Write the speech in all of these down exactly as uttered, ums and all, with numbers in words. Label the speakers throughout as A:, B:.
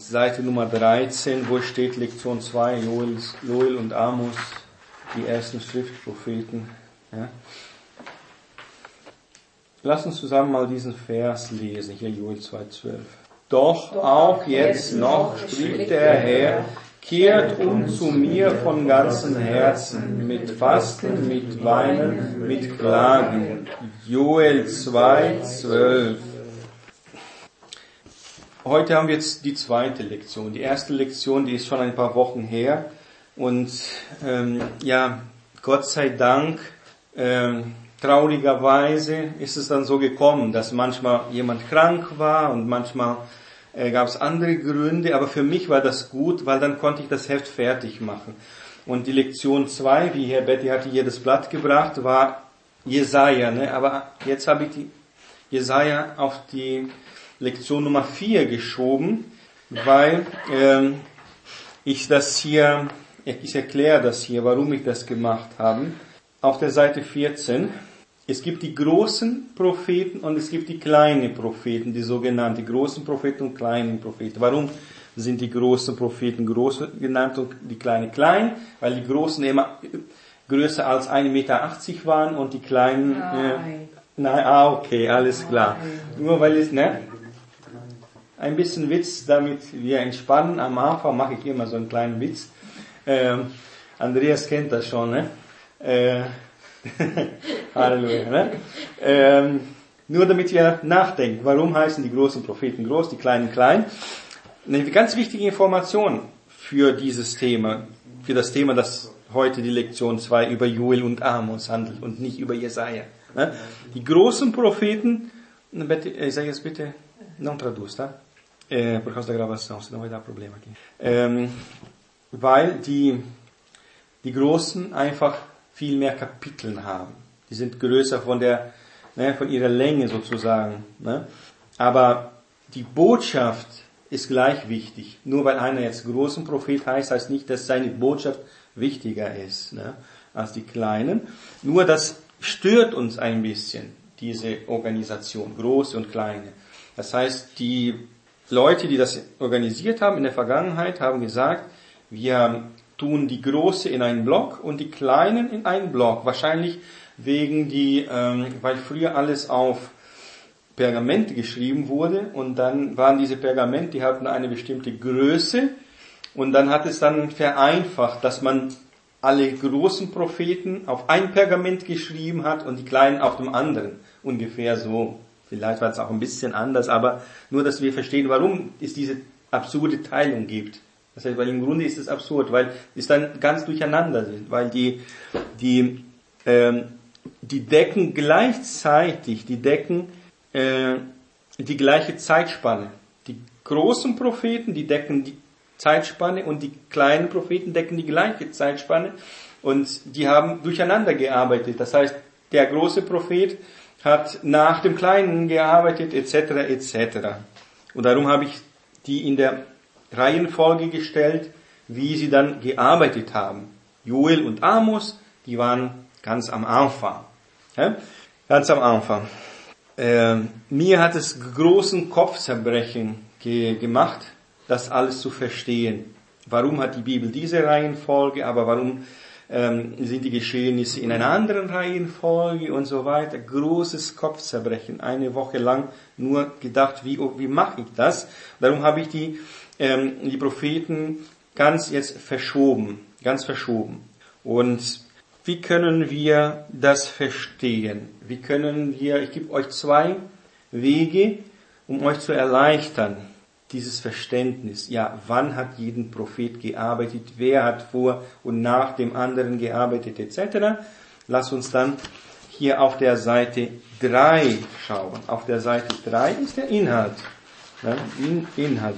A: Seite Nummer dreizehn, wo steht Lektion zwei, Joel, Joel und Amos, die ersten Schriftpropheten. Ja. Lass uns zusammen mal diesen Vers lesen, hier Joel zwei zwölf. Doch auch jetzt noch, spricht der Herr, kehrt um zu mir von ganzem Herzen, mit Fasten, mit Weinen, mit Klagen. Joel zwei zwölf. Heute haben wir jetzt die zweite Lektion. Die erste Lektion, die ist schon ein paar Wochen her. Und ähm, ja, Gott sei Dank, ähm, traurigerweise ist es dann so gekommen, dass manchmal jemand krank war und manchmal äh, gab es andere Gründe. Aber für mich war das gut, weil dann konnte ich das Heft fertig machen. Und die Lektion zwei, wie Herr Betty hatte hier das Blatt gebracht, war Jesaja. Ne? Aber jetzt habe ich die Jesaja auf die Lektion Nummer vier geschoben, weil ähm, ich das hier, ich erkläre das hier, warum ich das gemacht habe. Auf der Seite vierzehn, es gibt die großen Propheten und es gibt die kleinen Propheten, die sogenannten die großen Propheten und kleinen Propheten. Warum sind die großen Propheten groß genannt und die kleinen klein? Weil die großen immer größer als ein Meter achtzig waren und die kleinen... Nein. Äh, nein, ah, okay, alles klar. Nein. Nur weil es, ne? Ein bisschen Witz, damit wir entspannen. Am Anfang mache ich immer so einen kleinen Witz. Ähm, Andreas kennt das schon, ne? Äh, Halleluja, ne? Ähm, nur damit wir nachdenken, warum heißen die großen Propheten groß, die kleinen klein? Eine ganz wichtige Information für dieses Thema, für das Thema, das heute die Lektion zwei über Joel und Amos handelt und nicht über Jesaja. Ne? Die großen Propheten, sag jetzt bitte, non tradusta, eh, por causa da gravação, senão vai dar problema aqui. Ähm, weil die, die Großen einfach viel mehr Kapiteln haben. Die sind größer von der, ne, von ihrer Länge sozusagen. Ne? Aber die Botschaft ist gleich wichtig. Nur weil einer jetzt großen Prophet heißt, heißt nicht, dass seine Botschaft wichtiger ist, ne, als die kleinen. Nur das stört uns ein bisschen, diese Organisation, große und kleine. Das heißt, die Leute, die das organisiert haben in der Vergangenheit, haben gesagt, wir tun die Große in einen Block und die Kleinen in einen Block. Wahrscheinlich wegen die, ähm, weil früher alles auf Pergamente geschrieben wurde und dann waren diese Pergamente, die hatten eine bestimmte Größe und dann hat es dann vereinfacht, dass man alle großen Propheten auf ein Pergament geschrieben hat und die kleinen auf dem anderen. Ungefähr so. Vielleicht war es auch ein bisschen anders, aber nur, dass wir verstehen, warum es diese absurde Teilung gibt. Das heißt, weil im Grunde ist es absurd, weil es dann ganz durcheinander sind, weil die, die, ähm, die decken gleichzeitig, die decken äh, die gleiche Zeitspanne. Die großen Propheten, die decken die Zeitspanne und die kleinen Propheten decken die gleiche Zeitspanne und die haben durcheinander gearbeitet. Das heißt, der große Prophet hat nach dem Kleinen gearbeitet, et cetera, et cetera. Und darum habe ich die in der Reihenfolge gestellt, wie sie dann gearbeitet haben. Joel und Amos, die waren ganz am Anfang. Ja? Ganz am Anfang. Äh, mir hat es großen Kopfzerbrechen ge- gemacht, das alles zu verstehen. Warum hat die Bibel diese Reihenfolge, aber warum ähm, sind die Geschehnisse in einer anderen Reihenfolge und so weiter. Großes Kopfzerbrechen, eine Woche lang nur gedacht, wie, wie mache ich das? Darum habe ich die, ähm, die Propheten ganz jetzt verschoben, ganz verschoben. Und wie können wir das verstehen? Wie können wir, ich gebe euch zwei Wege, um euch zu erleichtern, dieses Verständnis. Ja, wann hat jeden Prophet gearbeitet? Wer hat vor und nach dem anderen gearbeitet, et cetera. Lass uns dann hier auf der Seite drei schauen. Auf der Seite drei ist der Inhalt. Ja, Inhalt.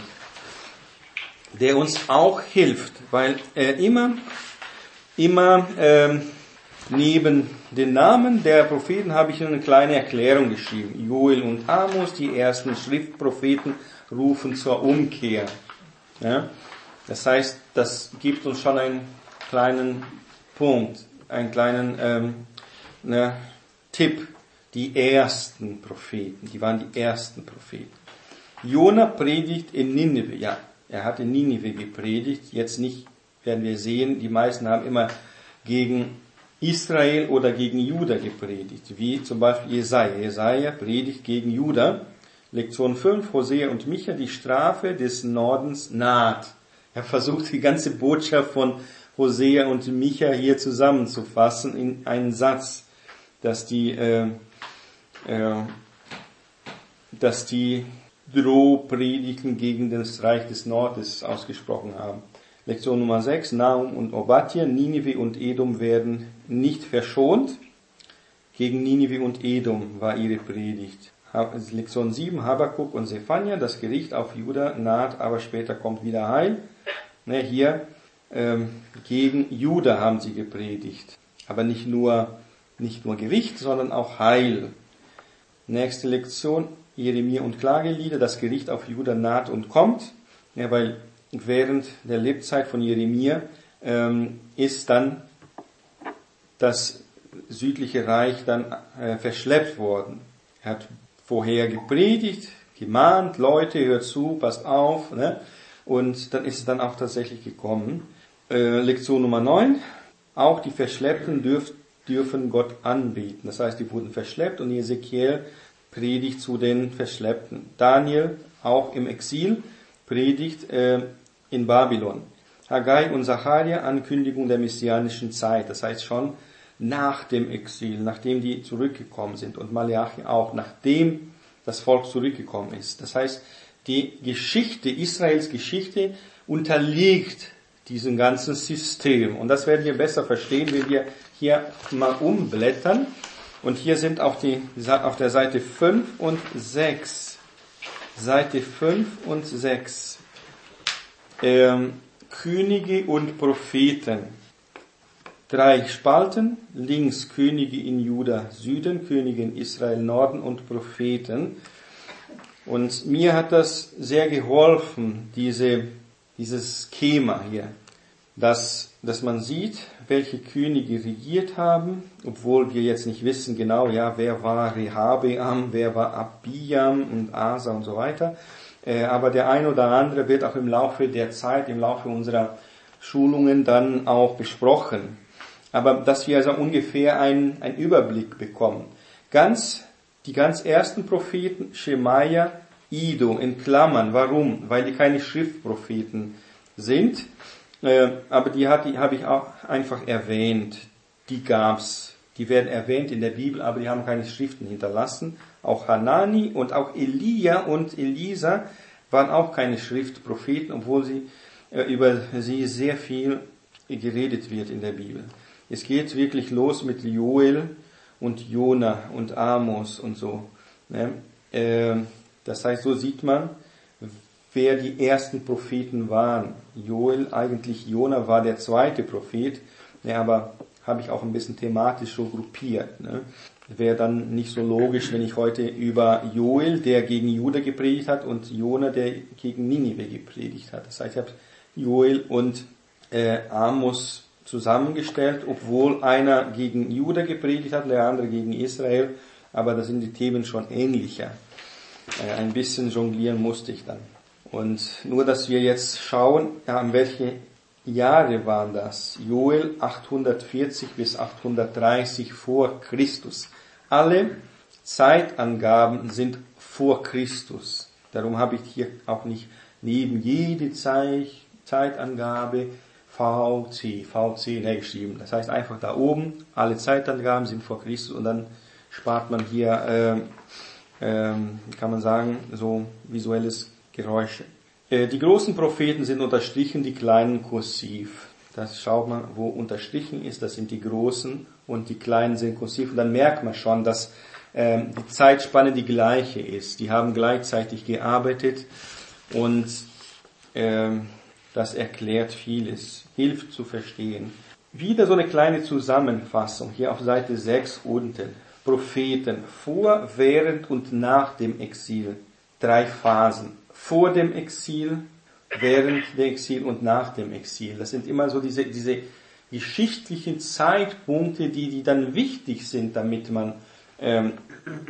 A: Der uns auch hilft, weil er immer, immer ähm, neben den Namen der Propheten habe ich eine kleine Erklärung geschrieben. Joel und Amos, die ersten Schriftpropheten, rufen zur Umkehr. Ja? Das heißt, das gibt uns schon einen kleinen Punkt, einen kleinen ähm, ne, Tipp. Die ersten Propheten, die waren die ersten Propheten. Jona predigt in Nineveh. Ja, Er hat in Ninive gepredigt. Jetzt nicht, werden wir sehen, die meisten haben immer gegen Israel oder gegen Juda gepredigt, wie zum Beispiel Jesaja. Jesaja predigt gegen Juda. Lektion fünf, Hosea und Micha, die Strafe des Nordens naht. Er versucht, die ganze Botschaft von Hosea und Micha hier zusammenzufassen in einen Satz, dass die, äh, äh, dass die Drohpredigten gegen das Reich des Nordens ausgesprochen haben. Lektion Nummer sechs, Nahum und Obadja, Ninive und Edom werden nicht verschont. Gegen Ninive und Edom war ihre Predigt. Lektion sieben, Habakuk und Sephania, das Gericht auf Juda naht, aber später kommt wieder Heil. Ne, hier ähm, gegen Juda haben sie gepredigt. Aber nicht nur, nicht nur Gericht, sondern auch Heil. Nächste Lektion, Jeremia und Klagelieder, das Gericht auf Juda naht und kommt. Ja, weil während der Lebzeit von Jeremia ähm, ist dann das südliche Reich dann äh, verschleppt worden. Er hat vorher gepredigt, gemahnt, Leute, hört zu, passt auf, ne? Und dann ist es dann auch tatsächlich gekommen. Äh, Lektion Nummer neun, auch die Verschleppten dürf, dürfen Gott anbeten. Das heißt, die wurden verschleppt und Ezekiel predigt zu den Verschleppten. Daniel, auch im Exil, predigt äh, in Babylon. Haggai und Zacharia, Ankündigung der messianischen Zeit. Das heißt schon nach dem Exil, nachdem die zurückgekommen sind. Und Malachi auch, nachdem das Volk zurückgekommen ist. Das heißt, die Geschichte, Israels Geschichte, unterliegt diesem ganzen System. Und das werden wir besser verstehen, wenn wir hier mal umblättern. Und hier sind auf, die, auf der Seite fünf und sechs. Seite fünf und sechs. Ähm, Könige und Propheten. Drei Spalten, links Könige in Juda Süden, Könige in Israel Norden und Propheten. Und mir hat das sehr geholfen, diese, dieses Schema hier, dass, dass man sieht, welche Könige regiert haben, obwohl wir jetzt nicht wissen genau, ja, wer war Rehabeam, wer war Abijam und Asa und so weiter. Äh, aber der eine oder andere wird auch im Laufe der Zeit, im Laufe unserer Schulungen dann auch besprochen. Aber dass wir also ungefähr einen, einen Überblick bekommen. Ganz, die ganz ersten Propheten, Schemaja, Ido, in Klammern. Warum? Weil die keine Schriftpropheten sind. Äh, aber die, hat, die habe ich auch einfach erwähnt. Die gab's. Die werden erwähnt in der Bibel, aber die haben keine Schriften hinterlassen. Auch Hanani und auch Elia und Elisa waren auch keine Schriftpropheten, obwohl sie, äh, über sie sehr viel geredet wird in der Bibel. Es geht wirklich los mit Joel und Jona und Amos und so. Das heißt, so sieht man, wer die ersten Propheten waren. Joel, eigentlich Jona war der zweite Prophet, aber habe ich auch ein bisschen thematisch so gruppiert. Wäre dann nicht so logisch, wenn ich heute über Joel, der gegen Juda gepredigt hat, und Jona, der gegen Ninive gepredigt hat. Das heißt, ich habe Joel und äh, Amos zusammengestellt, obwohl einer gegen Juda gepredigt hat, der andere gegen Israel, aber da sind die Themen schon ähnlicher. Äh, ein bisschen jonglieren musste ich dann. Und nur, dass wir jetzt schauen, ja, an welche Jahre waren das? Joel achthundertvierzig bis achthundertdreißig vor Christus. Alle Zeitangaben sind vor Christus. Darum habe ich hier auch nicht neben jede Zeit, Zeitangabe V C, V C geschrieben. Das heißt einfach da oben, alle Zeitangaben sind vor Christus und dann spart man hier, äh, äh, kann man sagen, so visuelles Geräusche. Äh, die großen Propheten sind unterstrichen, die kleinen kursiv. Das schaut man, wo unterstrichen ist, das sind die großen und die kleinen sind kursiv. Und dann merkt man schon, dass äh, die Zeitspanne die gleiche ist. Die haben gleichzeitig gearbeitet und äh, das erklärt vieles, hilft zu verstehen. Wieder so eine kleine Zusammenfassung hier auf Seite sechs unten. Propheten vor, während und nach dem Exil. Drei Phasen. Vor dem Exil, während dem Exil und nach dem Exil. Das sind immer so diese, diese geschichtlichen Zeitpunkte, die, die dann wichtig sind, damit man ähm,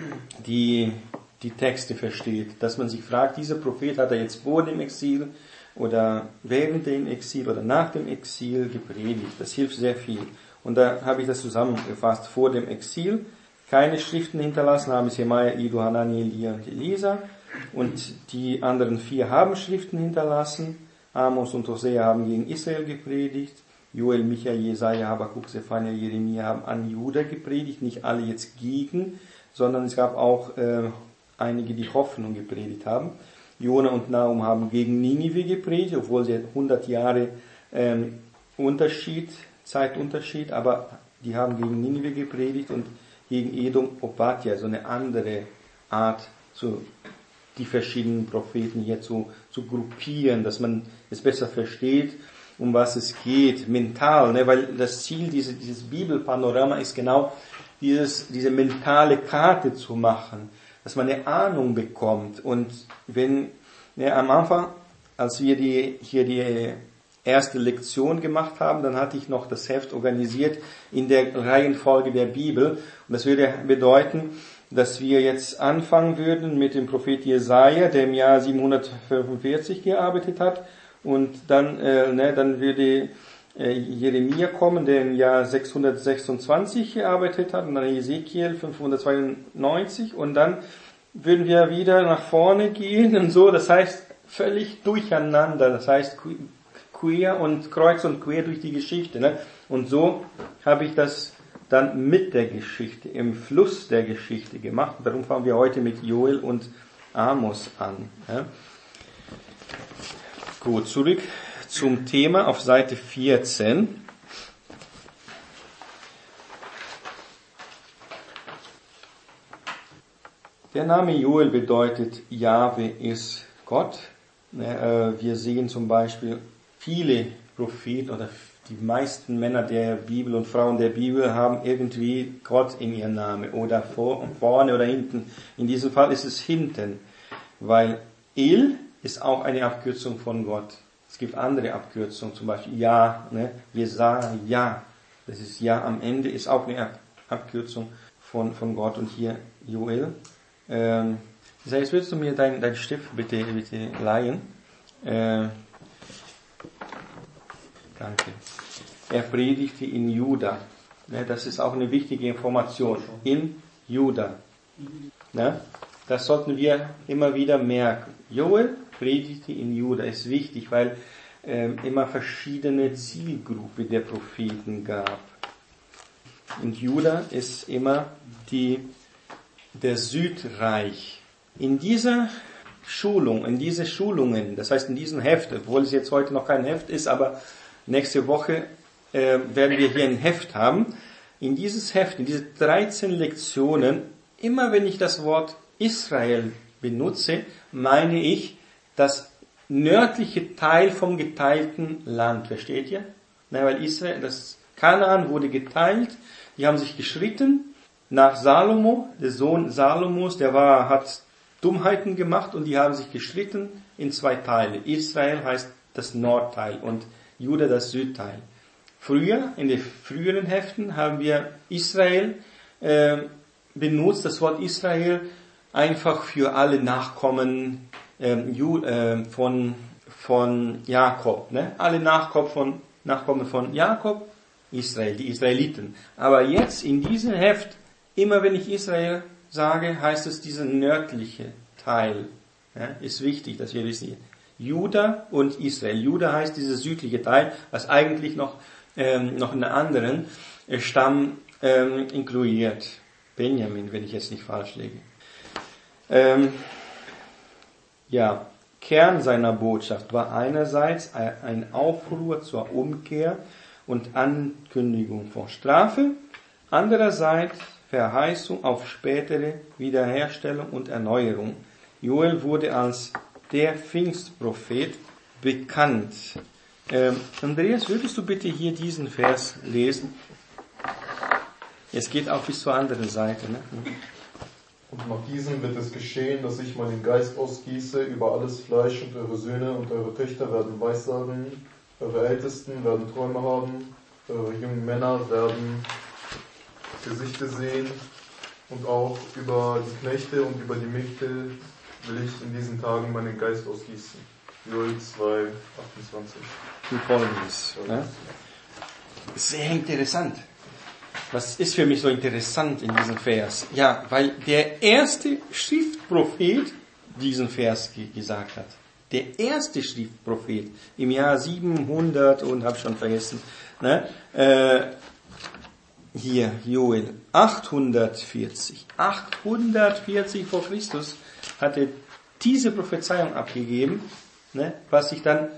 A: die, die Texte versteht. Dass man sich fragt, dieser Prophet hat er jetzt vor dem Exil oder während dem Exil oder nach dem Exil gepredigt. Das hilft sehr viel. Und da habe ich das zusammengefasst. Vor dem Exil keine Schriften hinterlassen haben es Jemaja, Ido, Hanani, Elia und Elisa. Und die anderen vier haben Schriften hinterlassen. Amos und Hosea haben gegen Israel gepredigt. Joel, Micha, Jesaja, Habakuk, Zephania, Jeremia haben an Juda gepredigt. Nicht alle jetzt gegen, sondern es gab auch äh, einige, die Hoffnung gepredigt haben. Jona und Nahum haben gegen Ninive gepredigt, obwohl sie hundert Jahre ähm, Unterschied, Zeitunterschied, aber die haben gegen Ninive gepredigt und gegen Edom, Obadja, so eine andere Art, so die verschiedenen Propheten hier zu, zu gruppieren, dass man es besser versteht, um was es geht, mental, ne? Weil das Ziel diese, dieses Bibelpanorama ist genau dieses, diese mentale Karte zu machen, dass man eine Ahnung bekommt. Und wenn, ne, am Anfang, als wir die, hier die erste Lektion gemacht haben, dann hatte ich noch das Heft organisiert in der Reihenfolge der Bibel. Und das würde bedeuten, dass wir jetzt anfangen würden mit dem Prophet Jesaja, der im Jahr siebenhundertfünfundvierzig gearbeitet hat. Und dann, äh, ne, dann würde äh, Jeremia kommen, der im Jahr sechshundertsechsundzwanzig gearbeitet hat. Und dann Ezekiel fünfhundertzweiundneunzig. Und dann würden wir wieder nach vorne gehen und so. Das heißt, völlig durcheinander. Das heißt, quer und kreuz und quer durch die Geschichte. Ne? Und so habe ich das dann mit der Geschichte, im Fluss der Geschichte gemacht. Darum fangen wir heute mit Joel und Amos an. Ja? Gut, zurück zum Thema auf Seite vierzehn. Der Name Joel bedeutet, Jahwe ist Gott. Wir sehen zum Beispiel viele Propheten oder die meisten Männer der Bibel und Frauen der Bibel haben irgendwie Gott in ihrem Namen oder vorne oder hinten. In diesem Fall ist es hinten, weil El ist auch eine Abkürzung von Gott. Es gibt andere Abkürzungen, zum Beispiel Ja, ne? Wir sagen Ja. Das ist Ja am Ende, ist auch eine Abkürzung von, von Gott. Und hier Joel. Ähm, das heißt, würdest du mir deinen dein Stift bitte, bitte leihen? Äh, danke. Er predigte in Juda. Ne? Das ist auch eine wichtige Information. In Juda. Ne? Das sollten wir immer wieder merken. Joel predigte in Juda ist wichtig, weil äh, immer verschiedene Zielgruppen der Propheten gab. Und Juda ist immer die, der Südreich. In dieser Schulung, in diese Schulungen, das heißt in diesem Heft, obwohl es jetzt heute noch kein Heft ist, aber nächste Woche äh, werden wir hier ein Heft haben. In dieses Heft, in diese dreizehn Lektionen, immer wenn ich das Wort Israel benutze, meine ich das nördliche Teil vom geteilten Land. Versteht ihr? Na, weil Israel, das Kanaan wurde geteilt, die haben sich gestritten nach Salomo, der Sohn Salomos, der war, hat Dummheiten gemacht und die haben sich gestritten in zwei Teile. Israel heißt das Nordteil und Juda das Südteil. Früher, in den früheren Heften, haben wir Israel äh, benutzt, das Wort Israel, einfach für alle Nachkommen ähm, Ju, äh, von, von Jakob. Ne? Alle Nachkommen von, Nachkommen von Jakob, Israel, die Israeliten. Aber jetzt in diesem Heft, immer wenn ich Israel sage, heißt es dieser nördliche Teil. Ja? Ist wichtig, dass wir wissen. Juda und Israel. Juda heißt dieser südliche Teil, was eigentlich noch, ähm, noch einen anderen äh, Stamm ähm, inkludiert. Benjamin, wenn ich jetzt nicht falsch liege. Ähm, ja, Kern seiner Botschaft war einerseits ein Aufruhr zur Umkehr und Ankündigung von Strafe, andererseits Verheißung auf spätere Wiederherstellung und Erneuerung. Joel wurde als der Pfingstprophet bekannt. Ähm, Andreas, würdest du bitte hier diesen Vers lesen? Es geht auch bis zur anderen Seite. Ne?
B: Und nach diesem wird es geschehen, dass ich meinen Geist ausgieße über alles Fleisch und eure Söhne und eure Töchter werden Weissagen, eure Ältesten werden Träume haben, eure jungen Männer werden Gesichter sehen und auch über die Knechte und über die Mägde will ich in diesen Tagen meinen Geist ausgießen. Joel zwei, achtundzwanzig.
A: Und Folgendes. Ne? Sehr interessant. Was ist für mich so interessant in diesem Vers? Ja, weil der erste Schriftprophet diesen Vers ge- gesagt hat. Der erste Schriftprophet im Jahr siebenhundert und habe schon vergessen. Ne? Äh, hier, Joel, achthundertvierzig. achthundertvierzig vor Christus hat er diese Prophezeiung abgegeben, ne? Was sich dann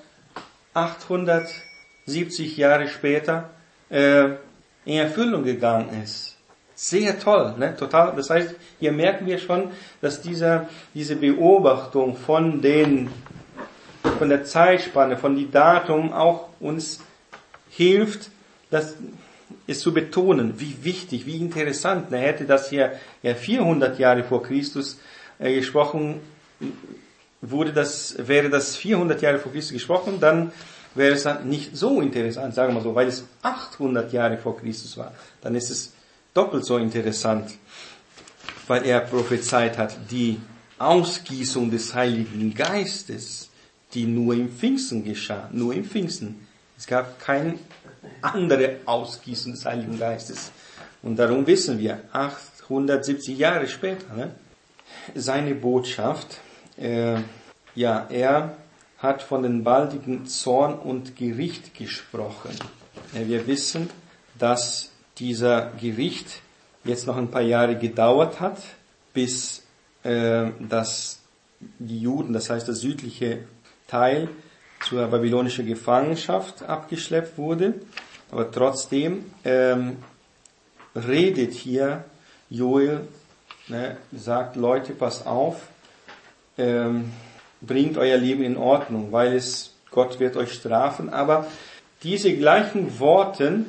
A: achthundertsiebzig Jahre später äh, in Erfüllung gegangen ist. Sehr toll, ne? Total. Das heißt, hier merken wir schon, dass dieser, diese Beobachtung von den, von der Zeitspanne, von dem Datum auch uns hilft, das es zu betonen, wie wichtig, wie interessant. Er hätte das hier ja vierhundert Jahre vor Christus äh, gesprochen, wurde das, wäre das vierhundert Jahre vor Christus gesprochen, dann wäre es dann nicht so interessant, sagen wir so, weil es achthundert Jahre vor Christus war. Dann ist es doppelt so interessant, weil er prophezeit hat, die Ausgießung des Heiligen Geistes, die nur im Pfingsten geschah, nur im Pfingsten. Es gab keine andere Ausgießung des Heiligen Geistes. Und darum wissen wir, achthundertsiebzig Jahre später, ne, seine Botschaft, äh, ja, er hat von den baldigen Zorn und Gericht gesprochen. Äh, wir wissen, dass dieser Gericht jetzt noch ein paar Jahre gedauert hat, bis äh, dass die Juden, das heißt der südliche Teil, zur babylonischen Gefangenschaft abgeschleppt wurde. Aber trotzdem ähm, redet hier Joel, ne, sagt, Leute, passt auf, ähm, bringt euer Leben in Ordnung, weil es, Gott wird euch strafen. Aber diese gleichen Worte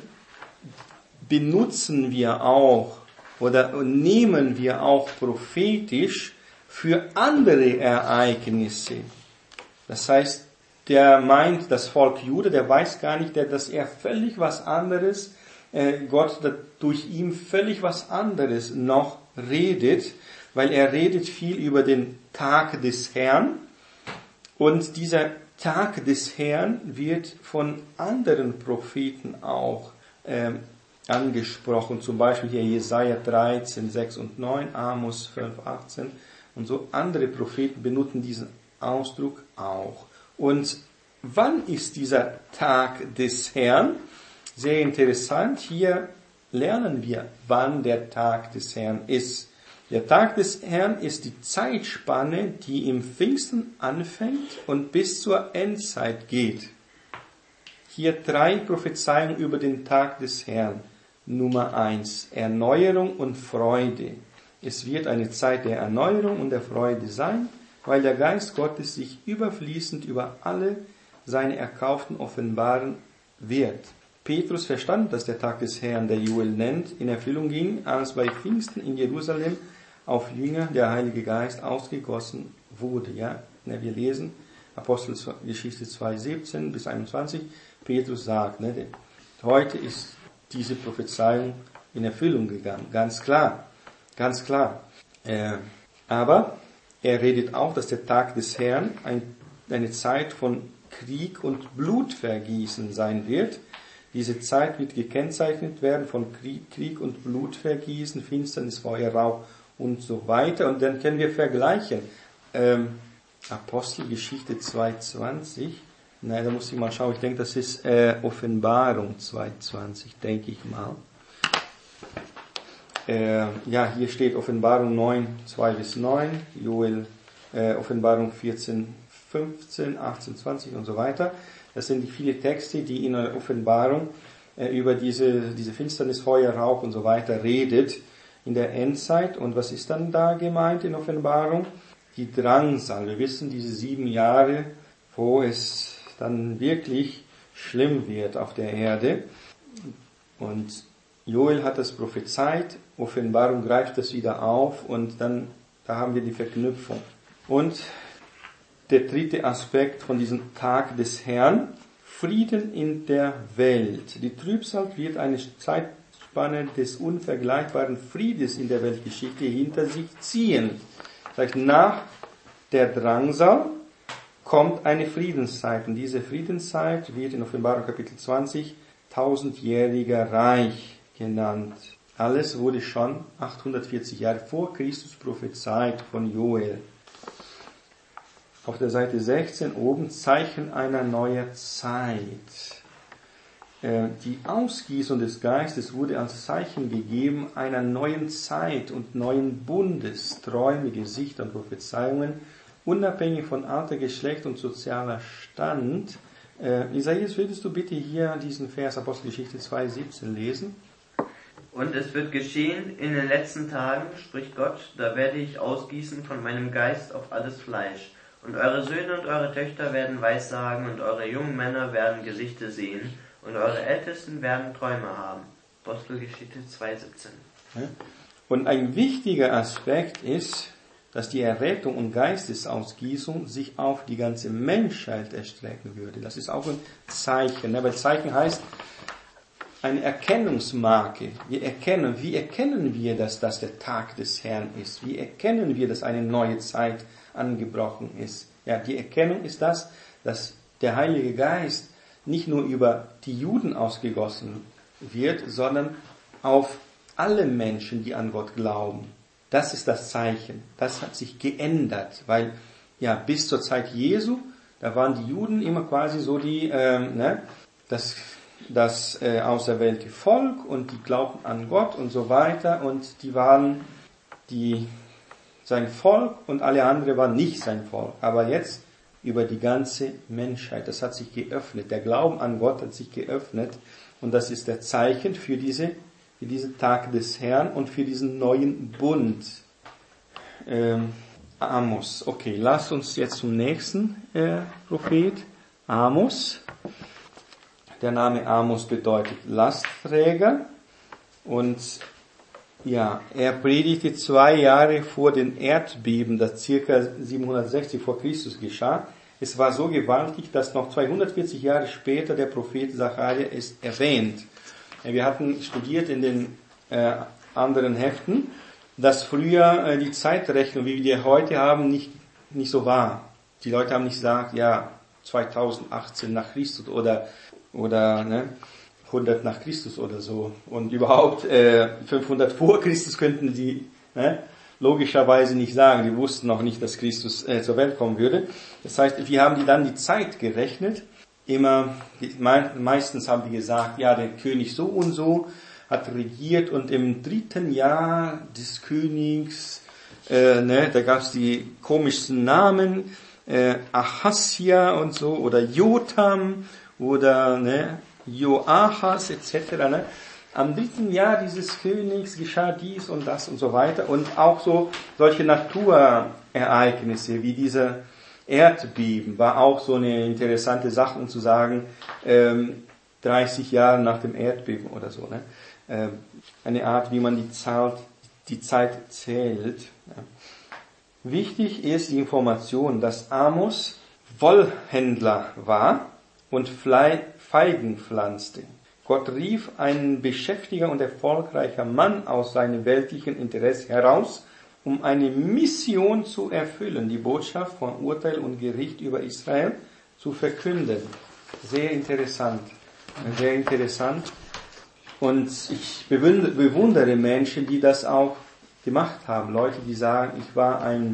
A: benutzen wir auch oder nehmen wir auch prophetisch für andere Ereignisse. Das heißt, der meint, das Volk Jude, der weiß gar nicht, dass er völlig was anderes, äh, Gott durch ihn völlig was anderes noch redet, weil er redet viel über den Tag des Herrn. Und dieser Tag des Herrn wird von anderen Propheten auch äh, angesprochen. Zum Beispiel hier Jesaja dreizehn, sechs und neun, Amos fünf, achtzehn und so. Andere Propheten benutzen diesen Ausdruck auch. Und wann ist dieser Tag des Herrn? Sehr interessant. Hier lernen wir, wann der Tag des Herrn ist. Der Tag des Herrn ist die Zeitspanne, die im Pfingsten anfängt und bis zur Endzeit geht. Hier drei Prophezeiungen über den Tag des Herrn. Nummer eins, Erneuerung und Freude. Es wird eine Zeit der Erneuerung und der Freude sein, weil der Geist Gottes sich überfließend über alle seine Erkauften offenbaren wird. Petrus verstand, dass der Tag des Herrn, der Joel nennt, in Erfüllung ging, als bei Pfingsten in Jerusalem auf Jünger der Heilige Geist ausgegossen wurde. Ja, wir lesen Apostelgeschichte zwei, siebzehn bis einundzwanzig. Petrus sagt, ne, heute ist diese Prophezeiung in Erfüllung gegangen. Ganz klar, ganz klar. Äh, aber er redet auch, dass der Tag des Herrn ein, eine Zeit von Krieg und Blutvergießen sein wird. Diese Zeit wird gekennzeichnet werden von Krieg, Krieg und Blutvergießen, Finsternis, Feuer, Rauch und so weiter. Und dann können wir vergleichen. Ähm, Apostelgeschichte zwei zwanzig. Nein, da muss ich mal schauen. Ich denke, das ist äh, Offenbarung zwei zwanzig, denke ich mal. Äh, ja, hier steht Offenbarung neun, zwei bis neun, Joel, äh, Offenbarung vierzehn, fünfzehn, achtzehn, zwanzig und so weiter. Das sind die viele Texte, die in der Offenbarung äh, über diese, diese Finsternis, Feuer, Rauch und so weiter redet in der Endzeit. Und was ist dann da gemeint in Offenbarung? Die Drangsal. Wir wissen, diese sieben Jahre, wo es dann wirklich schlimm wird auf der Erde. Und Joel hat das prophezeit, Offenbarung greift das wieder auf und dann, da haben wir die Verknüpfung. Und der dritte Aspekt von diesem Tag des Herrn, Frieden in der Welt. Die Trübsal wird eine Zeitspanne des unvergleichbaren Friedens in der Weltgeschichte hinter sich ziehen. Das heißt, nach der Drangsal kommt eine Friedenszeit. Und diese Friedenszeit wird in Offenbarung Kapitel zwanzig tausendjähriger Reich genannt. Alles wurde schon achthundertvierzig Jahre vor Christus prophezeit von Joel. Auf der Seite sechzehn oben Zeichen einer neuen Zeit. Die Ausgießung des Geistes wurde als Zeichen gegeben einer neuen Zeit und neuen Bundes, Träume, Gesichter und Prophezeiungen, unabhängig von Alter, Geschlecht und sozialer Stand. Äh, Isaias, würdest du bitte hier diesen Vers Apostelgeschichte zwei siebzehn lesen?
C: Und es wird geschehen in den letzten Tagen, spricht Gott, da werde ich ausgießen von meinem Geist auf alles Fleisch. Und eure Söhne und eure Töchter werden Weissagen und eure jungen Männer werden Gesichter sehen und eure Ältesten werden Träume haben. Apostelgeschichte zwei siebzehn.
A: Und ein wichtiger Aspekt ist, dass die Errettung und Geistesausgießung sich auf die ganze Menschheit erstrecken würde. Das ist auch ein Zeichen. Weil Zeichen heißt eine Erkennungsmarke. Wir erkennen, wie erkennen wir, dass das der Tag des Herrn ist? Wie erkennen wir, dass eine neue Zeit angebrochen ist? Ja, die Erkennung ist das, dass der Heilige Geist nicht nur über die Juden ausgegossen wird, sondern auf alle Menschen, die an Gott glauben. Das ist das Zeichen. Das hat sich geändert, weil ja bis zur Zeit Jesu, da waren die Juden immer quasi so die ähm, ne, das das äh, auserwählte Volk und die glaubten an Gott und so weiter und die waren die sein Volk und alle anderen waren nicht sein Volk. Aber jetzt über die ganze Menschheit, das hat sich geöffnet. Der Glauben an Gott hat sich geöffnet und das ist der Zeichen für diese für diesen Tag des Herrn und für diesen neuen Bund. Ähm, Amos. Okay, lasst uns jetzt zum nächsten äh, Prophet. Amos. Der Name Amos bedeutet Lastträger. Und ja, er predigte zwei Jahre vor den Erdbeben, das circa siebenhundertsechzig vor Christus geschah. Es war so gewaltig, dass noch zweihundertvierzig Jahre später der Prophet Sacharja es erwähnt. Wir hatten studiert in den äh, anderen Heften, dass früher äh, die Zeitrechnung, wie wir die heute haben, nicht, nicht so war. Die Leute haben nicht gesagt, ja, zweitausendachtzehn nach Christus oder, oder ne, hundert nach Christus oder so. Und überhaupt äh, fünfhundert vor Christus könnten die ne, logischerweise nicht sagen. Die wussten noch nicht, dass Christus äh, zur Welt kommen würde. Das heißt, wir haben die dann die Zeit gerechnet. Immer, meistens haben die gesagt, ja, der König so und so hat regiert und im dritten Jahr des Königs, äh, ne, da gab es die komischsten Namen, äh, Ahasja und so, oder Jotam, oder ne, Joachas et cetera. Ne. Am dritten Jahr dieses Königs geschah dies und das und so weiter und auch so solche Naturereignisse wie diese Erdbeben war auch so eine interessante Sache, um zu sagen, ähm, dreißig Jahre nach dem Erdbeben oder so. Ne? Ähm, eine Art, wie man die Zeit, die Zeit zählt. Ja. Wichtig ist die Information, dass Amos Wollhändler war und Feigen pflanzte. Gott rief einen beschäftigter und erfolgreicher Mann aus seinem weltlichen Interesse heraus, um eine Mission zu erfüllen, die Botschaft von Urteil und Gericht über Israel zu verkünden. Sehr interessant, sehr interessant. Und ich bewundere Menschen, die das auch gemacht haben. Leute, die sagen, ich war ein,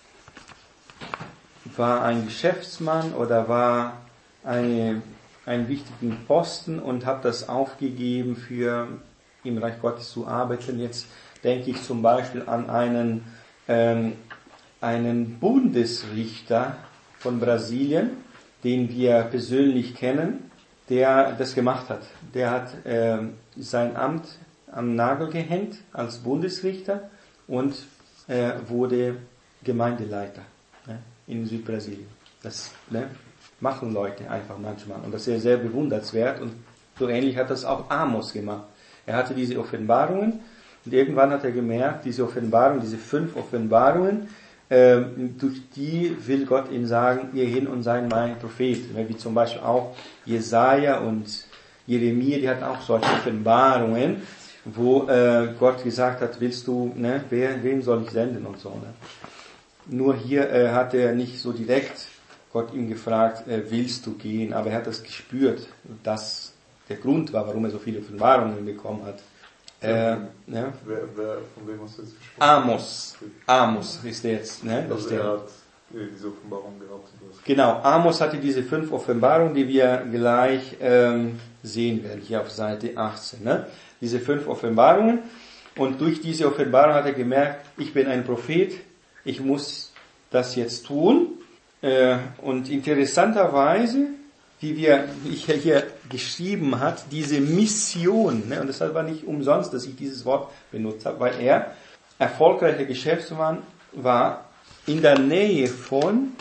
A: war ein Geschäftsmann oder war eine, einen wichtigen Posten und habe das aufgegeben, für im Reich Gottes zu arbeiten. Jetzt denke ich zum Beispiel an einen, ähm, einen Bundesrichter von Brasilien, den wir persönlich kennen, der das gemacht hat. Der hat ähm, sein Amt am Nagel gehängt als Bundesrichter und äh, wurde Gemeindeleiter ne, in Südbrasilien. Das ne, machen Leute einfach manchmal und das ist sehr, sehr bewundernswert und so ähnlich hat das auch Amos gemacht. Er hatte diese Offenbarungen und irgendwann hat er gemerkt, diese Offenbarungen, diese fünf Offenbarungen, äh, durch die will Gott ihm sagen, ihr hin und sein mein Prophet. Wie zum Beispiel auch Jesaja und Jeremia, die hatten auch solche Offenbarungen, wo äh, Gott gesagt hat, willst du, ne, wer, wem soll ich senden und so. Ne? Nur hier äh, hat er nicht so direkt Gott ihm gefragt, äh, willst du gehen? Aber er hat das gespürt, dass der Grund war, warum er so viele Offenbarungen bekommen hat. Äh, ja.
B: wer, wer, von wem hast du jetzt gesprochen?
A: Amos. Amos ist der jetzt. Ne?
B: Also
A: der,
B: er hat diese Offenbarung gehabt.
A: Genau, Amos hatte diese fünf Offenbarungen, die wir gleich ähm, sehen werden, hier auf Seite achtzehn. Ne? Diese fünf Offenbarungen. Und durch diese Offenbarung hat er gemerkt, ich bin ein Prophet, ich muss das jetzt tun. Äh, und interessanterweise, wie wir, wie ich hier geschrieben hat, diese Mission, ne? Und deshalb war nicht umsonst, dass ich dieses Wort benutzt habe, weil er erfolgreicher Geschäftsmann war in der Nähe von,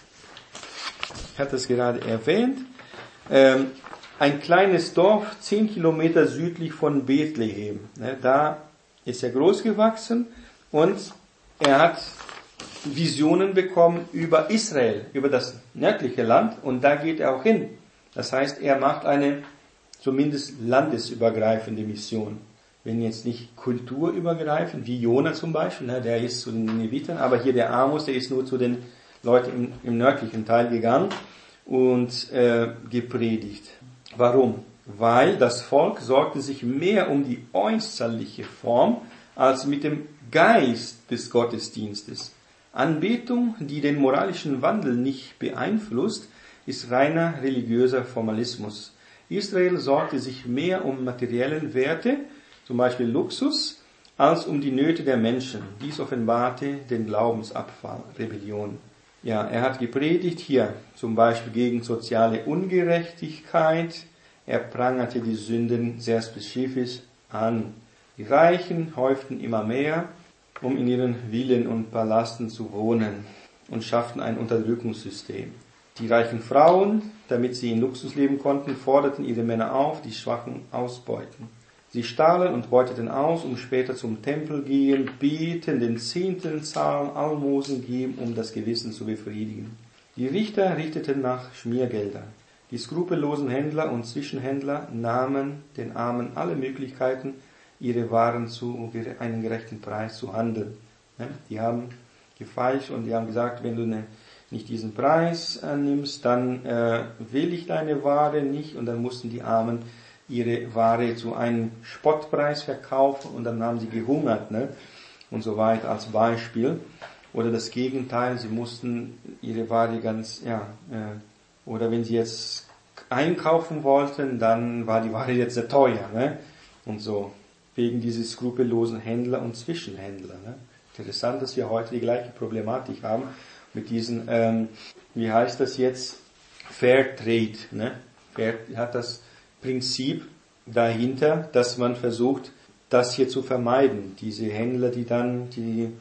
A: ich hatte es gerade erwähnt, ähm, ein kleines Dorf, zehn Kilometer südlich von Bethlehem. Ne? Da ist er groß gewachsen und er hat Visionen bekommen über Israel, über das nördliche Land, und da geht er auch hin. Das heißt, er macht eine zumindest landesübergreifende Mission. Wenn jetzt nicht kulturübergreifend, wie Jona zum Beispiel, ne, der ist zu den Ninevitern, aber hier der Amos, der ist nur zu den Leuten im, im nördlichen Teil gegangen und äh, gepredigt. Warum? Weil das Volk sorgte sich mehr um die äußerliche Form als mit dem Geist des Gottesdienstes. Anbetung, die den moralischen Wandel nicht beeinflusst, ist reiner religiöser Formalismus. Israel sorgte sich mehr um materielle Werte, zum Beispiel Luxus, als um die Nöte der Menschen. Dies offenbarte den Glaubensabfall, Rebellion. Ja, er hat gepredigt hier zum Beispiel gegen soziale Ungerechtigkeit. Er prangerte die Sünden sehr spezifisch an. Die Reichen häuften immer mehr, um in ihren Villen und Palasten zu wohnen, und schafften ein Unterdrückungssystem. Die reichen Frauen, damit sie in Luxus leben konnten, forderten ihre Männer auf, die Schwachen ausbeuten. Sie stahlen und beuteten aus, um später zum Tempel gehen, beten, den Zehnten zahlen, Almosen geben, um das Gewissen zu befriedigen. Die Richter richteten nach Schmiergeldern. Die skrupellosen Händler und Zwischenhändler nahmen den Armen alle Möglichkeiten, ihre Waren zu einem gerechten Preis zu handeln. Die haben gefeilscht und die haben gesagt, wenn du nicht diesen Preis annimmst, dann äh, will ich deine Ware nicht, und dann mussten die Armen ihre Ware zu einem Spottpreis verkaufen und dann haben sie gehungert, ne? Und so weiter als Beispiel. Oder das Gegenteil, sie mussten ihre Ware ganz, ja, äh, oder wenn sie jetzt einkaufen wollten, dann war die Ware jetzt sehr teuer, ne? Und so. Wegen dieses skrupellosen Händler und Zwischenhändler. Ne? Interessant, dass wir heute die gleiche Problematik haben mit diesen, ähm, wie heißt das jetzt, Fair Trade. Ne? Fair hat das Prinzip dahinter, dass man versucht, das hier zu vermeiden. Diese Händler, die dann die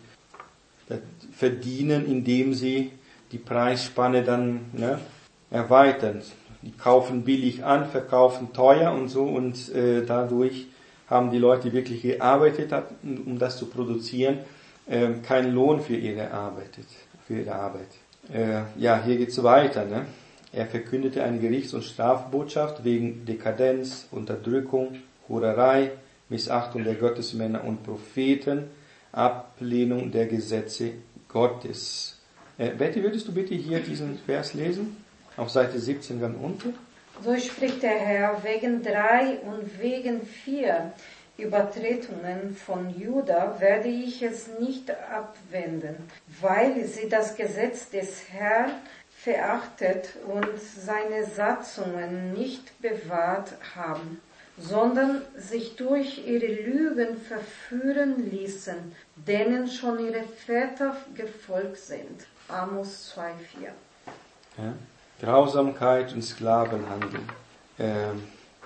A: verdienen, indem sie die Preisspanne dann ne, erweitern. Die kaufen billig an, verkaufen teuer und so, und äh, dadurch haben die Leute, die wirklich gearbeitet hatten, um das zu produzieren, äh, keinen Lohn für ihre Arbeit. Für ihre Arbeit. Äh, ja, hier geht's weiter. Ne? Er verkündete eine Gerichts- und Strafbotschaft wegen Dekadenz, Unterdrückung, Hurerei, Missachtung der Gottesmänner und Propheten, Ablehnung der Gesetze Gottes. Äh, Betty, würdest du bitte hier diesen Vers lesen? Auf Seite siebzehn ganz unten.
D: So spricht der Herr, wegen drei und wegen vier Übertretungen von Juda werde ich es nicht abwenden, weil sie das Gesetz des Herrn verachtet und seine Satzungen nicht bewahrt haben, sondern sich durch ihre Lügen verführen ließen, denen schon ihre Väter gefolgt sind. Amos zwei vier.
A: Ja. Grausamkeit und Sklavenhandel. Ähm,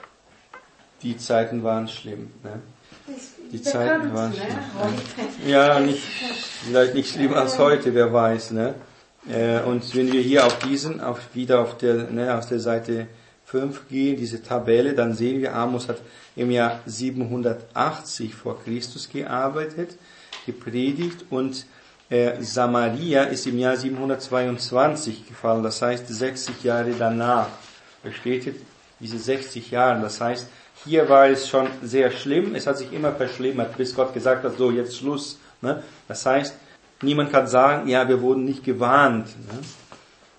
A: die Zeiten waren schlimm. Ne? Die
D: Bekannt,
A: Zeiten waren
D: ne?
A: schlimm. Ja, nicht, vielleicht nicht schlimmer als heute, wer weiß. Ne? Äh, und wenn wir hier auf diesen, auf, wieder auf der, ne, aus der Seite fünf gehen, diese Tabelle, dann sehen wir, Amos hat im Jahr siebenhundertachtzig vor Christus gearbeitet, gepredigt, und Äh, Samaria ist im Jahr siebenhundertzweiundzwanzig gefallen, das heißt sechzig Jahre danach. Versteht ihr? Diese sechzig Jahre, das heißt, hier war es schon sehr schlimm, es hat sich immer verschlimmert, bis Gott gesagt hat, so jetzt Schluss. Ne? Das heißt, niemand kann sagen, ja, wir wurden nicht gewarnt. Ne?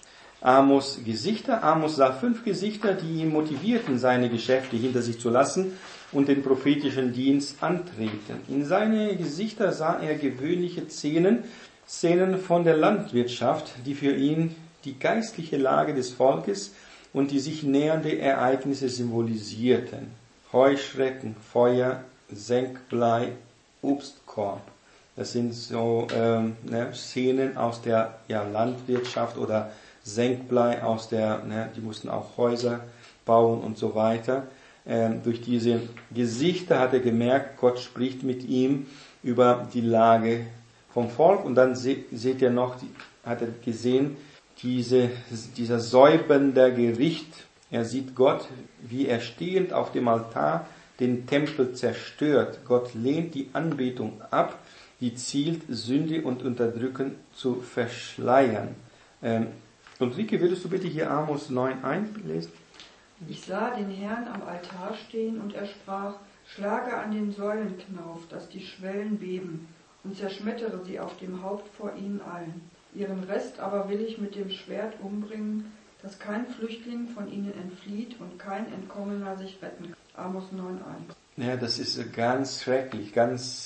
A: Amos Gesichter. Amos sah fünf Gesichter, die ihn motivierten, seine Geschäfte hinter sich zu lassen und den prophetischen Dienst antreten. In seine Gesichter sah er gewöhnliche Szenen, Szenen von der Landwirtschaft, die für ihn die geistliche Lage des Volkes und die sich nähernde Ereignisse symbolisierten. Heuschrecken, Feuer, Senkblei, Obstkorb. Das sind so ähm, ne, Szenen aus der ja, Landwirtschaft oder Senkblei aus der, ne, die mussten auch Häuser bauen und so weiter. Ähm, durch diese Gesichter hat er gemerkt, Gott spricht mit ihm über die Lage vom Volk. Und dann se, seht ihr noch, die, hat er gesehen, diese, dieser säubernde Gericht. Er sieht Gott, wie er stehend auf dem Altar den Tempel zerstört. Gott lehnt die Anbetung ab, die zielt, Sünde und Unterdrücken zu verschleiern. Ähm, Ulrike, würdest du bitte hier Amos neun einlesen?
E: Ich sah den Herrn am Altar stehen und er sprach, schlage an den Säulenknauf, dass die Schwellen beben und zerschmettere sie auf dem Haupt vor ihnen allen. Ihren Rest aber will ich mit dem Schwert umbringen, dass kein Flüchtling von ihnen entflieht und kein Entkommener sich retten kann. Amos neun eins.
A: Ja, das ist ganz schrecklich, ganz,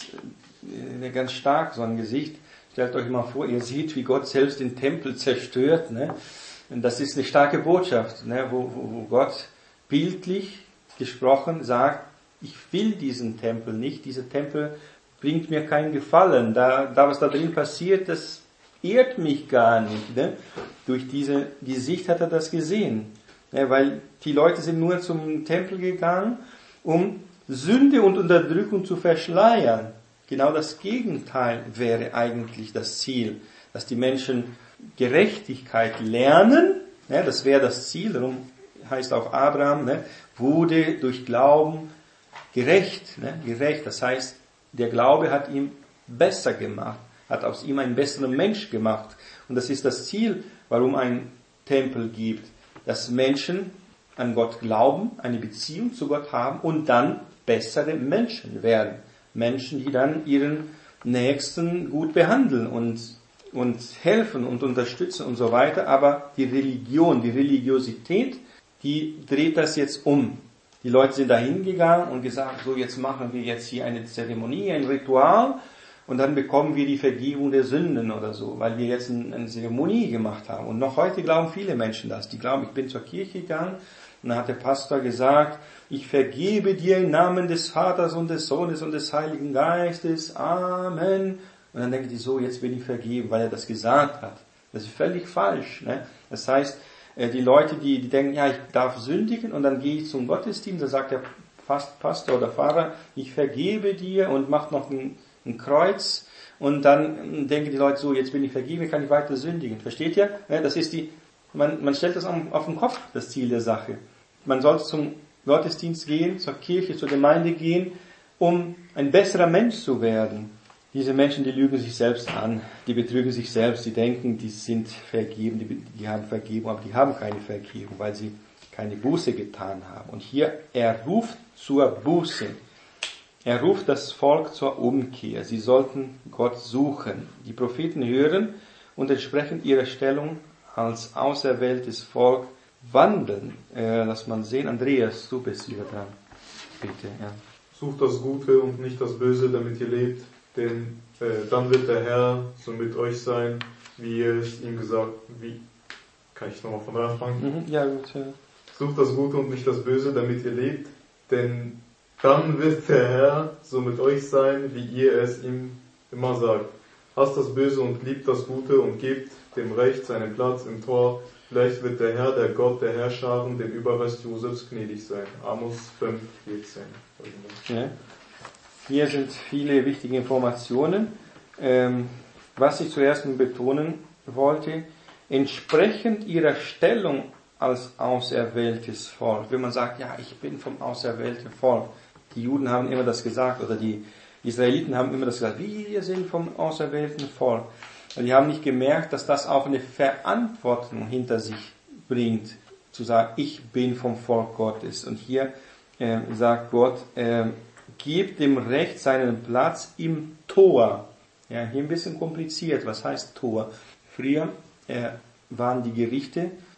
A: ganz stark, so ein Gesicht. Stellt euch mal vor, ihr seht, wie Gott selbst den Tempel zerstört, ne? Und das ist eine starke Botschaft, ne? wo, wo, wo Gott bildlich gesprochen sagt, ich will diesen Tempel nicht, dieser Tempel bringt mir keinen Gefallen, da, da was da drin passiert, das ehrt mich gar nicht. Ne? Durch diese die Sicht hat er das gesehen, ne? Weil die Leute sind nur zum Tempel gegangen, um Sünde und Unterdrückung zu verschleiern. Genau das Gegenteil wäre eigentlich das Ziel, dass die Menschen Gerechtigkeit lernen, ne, das wäre das Ziel, darum heißt auch Abraham, ne, wurde durch Glauben gerecht, ne, gerecht, das heißt, der Glaube hat ihn besser gemacht, hat aus ihm einen besseren Mensch gemacht. Und das ist das Ziel, warum ein Tempel gibt, dass Menschen an Gott glauben, eine Beziehung zu Gott haben und dann bessere Menschen werden. Menschen, die dann ihren Nächsten gut behandeln und, und helfen und unterstützen und so weiter. Aber die Religion, die Religiosität, die dreht das jetzt um. Die Leute sind da hingegangen und gesagt, so jetzt machen wir jetzt hier eine Zeremonie, ein Ritual und dann bekommen wir die Vergebung der Sünden oder so, weil wir jetzt eine Zeremonie gemacht haben. Und noch heute glauben viele Menschen das. Die glauben, ich bin zur Kirche gegangen und dann hat der Pastor gesagt, ich vergebe dir im Namen des Vaters und des Sohnes und des Heiligen Geistes. Amen. Und dann denken die so, jetzt bin ich vergeben, weil er das gesagt hat. Das ist völlig falsch. Ne? Das heißt, die Leute, die, die denken, ja, ich darf sündigen und dann gehe ich zum Gottesdienst, da sagt der Pastor oder Pfarrer, ich vergebe dir und macht noch ein, ein Kreuz und dann denken die Leute so, jetzt bin ich vergeben, kann ich weiter sündigen. Versteht ihr? Das ist die, man, man stellt das auf den Kopf, das Ziel der Sache. Man soll zum Gottesdienst gehen, zur Kirche, zur Gemeinde gehen, um ein besserer Mensch zu werden. Diese Menschen, die lügen sich selbst an, die betrügen sich selbst, die denken, die sind vergeben, die, die haben Vergebung, aber die haben keine Vergebung, weil sie keine Buße getan haben. Und hier, er ruft zur Buße. Er ruft das Volk zur Umkehr. Sie sollten Gott suchen. Die Propheten hören und entsprechend ihrer Stellung als auserwähltes Volk wandeln. Äh, lass mal sehen. Andreas, du bist wieder dran. Bitte, ja.
B: Sucht das Gute und nicht das Böse, damit ihr lebt, denn äh, dann wird der Herr so mit euch sein, wie ihr es ihm gesagt, wie, kann ich nochmal von da anfangen?
A: Mhm, ja, gut, ja.
B: Sucht das Gute und nicht das Böse, damit ihr lebt, denn dann wird der Herr so mit euch sein, wie ihr es ihm immer sagt. Hasst das Böse und liebt das Gute und gebt dem Recht seinen Platz im Tor. Vielleicht wird der Herr, der Gott der Herrscharen, dem Überrest Josefs gnädig sein. Amos fünf, vierzehn.
A: Ja. Hier sind viele wichtige Informationen. Ähm, was ich zuerst betonen wollte, entsprechend ihrer Stellung als auserwähltes Volk. Wenn man sagt, ja, ich bin vom auserwählten Volk. Die Juden haben immer das gesagt, oder die Israeliten haben immer das gesagt, wir sind vom auserwählten Volk. Und die haben nicht gemerkt, dass das auch eine Verantwortung hinter sich bringt, zu sagen, ich bin vom Volk Gottes. Und hier äh, sagt Gott, äh, gebt dem Recht seinen Platz im Tor. Ja, hier ein bisschen kompliziert. Was heißt Tor? Früher äh, waren die Gerichte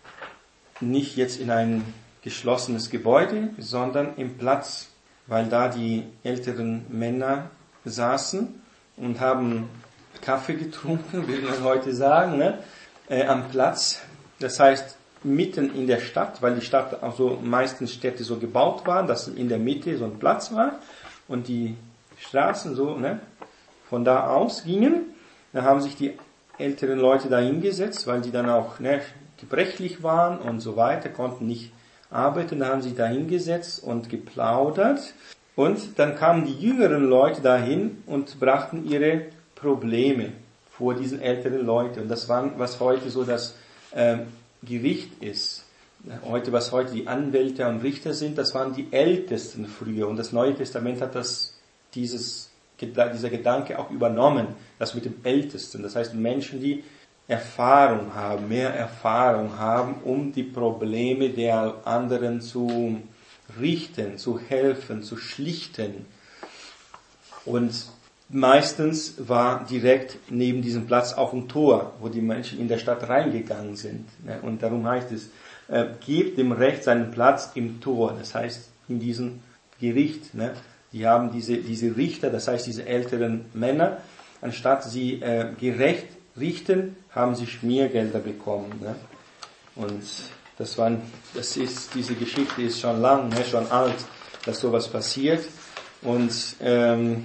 A: nicht jetzt in ein geschlossenes Gebäude, sondern im Platz, weil da die älteren Männer saßen und haben Kaffee getrunken, würde man heute sagen, ne? äh, am Platz. Das heißt, mitten in der Stadt, weil die Stadt, also meistens Städte so gebaut waren, dass in der Mitte so ein Platz war und die Straßen so, ne, von da aus gingen. Da haben sich die älteren Leute da hingesetzt, weil die dann auch, ne, gebrechlich waren und so weiter, konnten nicht arbeiten. Da haben sie da hingesetzt und geplaudert. Und dann kamen die jüngeren Leute dahin und brachten ihre Probleme vor diesen älteren Leuten. Und das war, was heute so das äh, Gericht ist. Heute, was heute die Anwälte und Richter sind, das waren die Ältesten früher. Und das Neue Testament hat das, dieses, dieser Gedanke auch übernommen. Das mit dem Ältesten. Das heißt, Menschen, die Erfahrung haben, mehr Erfahrung haben, um die Probleme der anderen zu richten, zu helfen, zu schlichten. Und meistens war direkt neben diesem Platz auch ein Tor, wo die Menschen in der Stadt reingegangen sind. Und darum heißt es, äh, gebt dem Recht seinen Platz im Tor. Das heißt, in diesem Gericht. Ne? Die haben diese, diese Richter, das heißt diese älteren Männer, anstatt sie äh, gerecht richten, haben sie Schmiergelder bekommen. Ne? Und das waren, das ist, diese Geschichte ist schon lang, ne, schon alt, dass sowas passiert. Und ähm,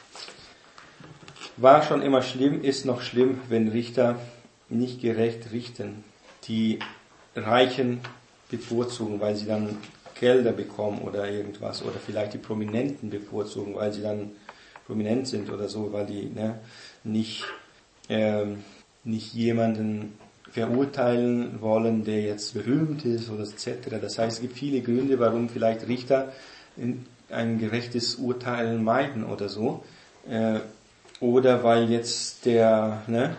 A: war schon immer schlimm, ist noch schlimm, wenn Richter nicht gerecht richten, die Reichen bevorzugen, weil sie dann Gelder bekommen oder irgendwas, oder vielleicht die Prominenten bevorzugen, weil sie dann prominent sind oder so, weil die ne, nicht ähm, nicht jemanden verurteilen wollen, der jetzt berühmt ist oder et cetera. Das heißt, es gibt viele Gründe, warum vielleicht Richter ein gerechtes Urteil meiden oder so. Äh, oder weil jetzt der, ne,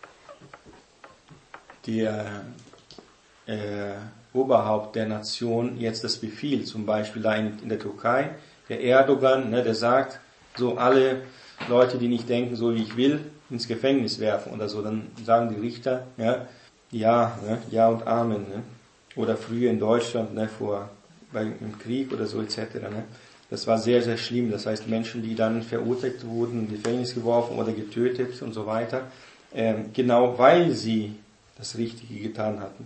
A: der äh, Oberhaupt der Nation jetzt das befiehlt. Zum Beispiel da in, in der Türkei, der Erdogan, ne, der sagt, so alle Leute, die nicht denken, so wie ich will, ins Gefängnis werfen oder so. Dann sagen die Richter, ja, ja, ne, ja und Amen. Ne? Oder früher in Deutschland, ne, vor, bei, im Krieg oder so et cetera. Ne? Das war sehr, sehr schlimm. Das heißt, Menschen, die dann verurteilt wurden, in Gefängnis geworfen oder getötet und so weiter, ähm, genau weil sie das Richtige getan hatten.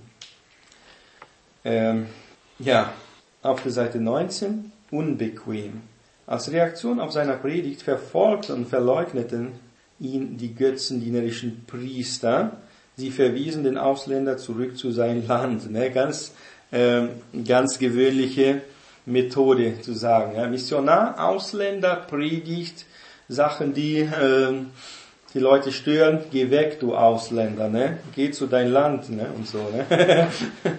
A: Ähm, ja, auf der Seite neunzehn, unbequem. Als Reaktion auf seine Predigt verfolgten und verleugneten ihn die götzendienerischen Priester. Sie verwiesen den Ausländer zurück zu seinem Land. Ne? Ganz, ähm, ganz gewöhnliche Methode zu sagen. Ja? Missionar, Ausländer, Predigt, Sachen, die äh, die Leute stören. Geh weg, du Ausländer. Ne? Geh zu dein Land. Ne? Und so. Ne?